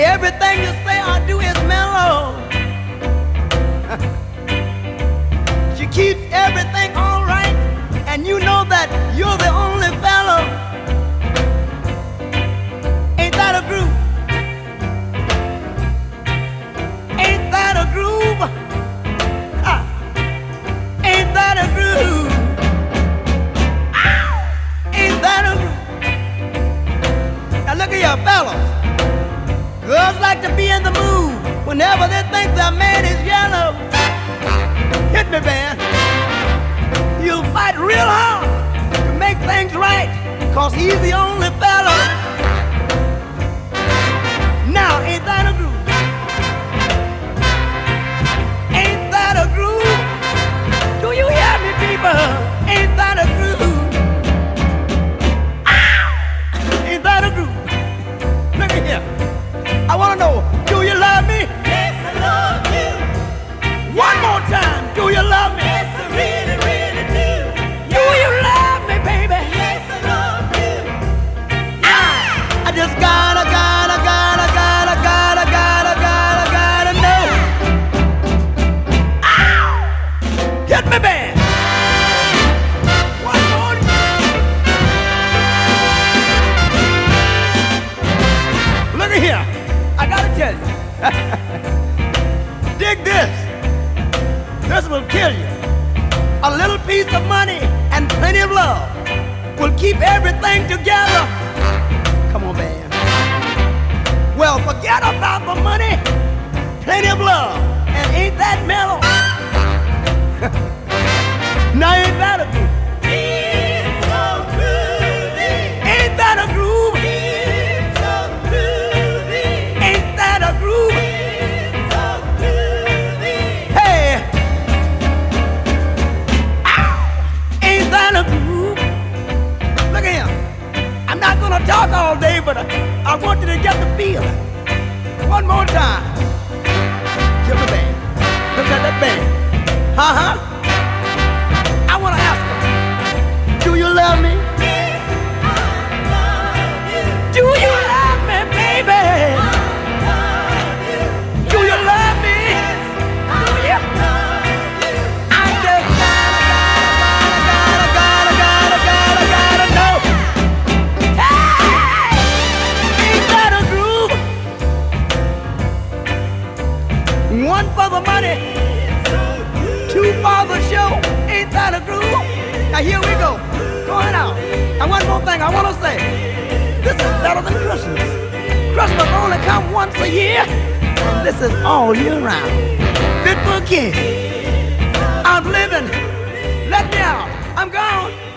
everything you say or do is mellow. She keeps everything all right, and you know that you're the only fellow. Ain't that a groove? Ain't that a groove? Ah. Ain't that a groove? Ah. Ain't that a groove? Now look at your fellas. Girls like to be in the mood whenever they think their man is yellow. Hit me, man. You'll fight real hard to make things right, 'cause he's the only fella. Now, ain't that a groove? Ain't that a groove? Do you hear me, people? Ain't that a groove? Ah! Ain't that a groove? Look at here. I want to know, do you love me? Yes, I love you. One more time, do you love me? Yes, I really, really do. Do you love me, baby? Yes, I love you. I just gotta know. Ow! Hit me, man. One more. Look at here. I gotta tell you. Dig this. This will kill you. A little piece of money and plenty of love will keep everything together. Come on, man. Well, forget about the money, plenty of love, and ain't that mellow? Now ain't that a groove? It's so groovy. Ain't that a groove? It's so groovy. Ain't that a groove? It's so groovy. Hey! Ow! Ain't that a groove? Look at him. I'm not gonna talk all day, but I want you to get the feeling. One more time. Give me band. Look at that band. Uh-huh. I want to ask her, do you love me? Yes, I love you. Do you love me, baby? Love you. Do you love me? Do you? Love you. I just gotta know. Hey! Ain't that a groove? One for the money, two for the show. Ain't that a groove? Now here we go. Going out. And one more thing I want to say. This is better than Christmas. Christmas only comes once a year. And this is all year round. Fit for a king. I'm living. Let me out. I'm gone.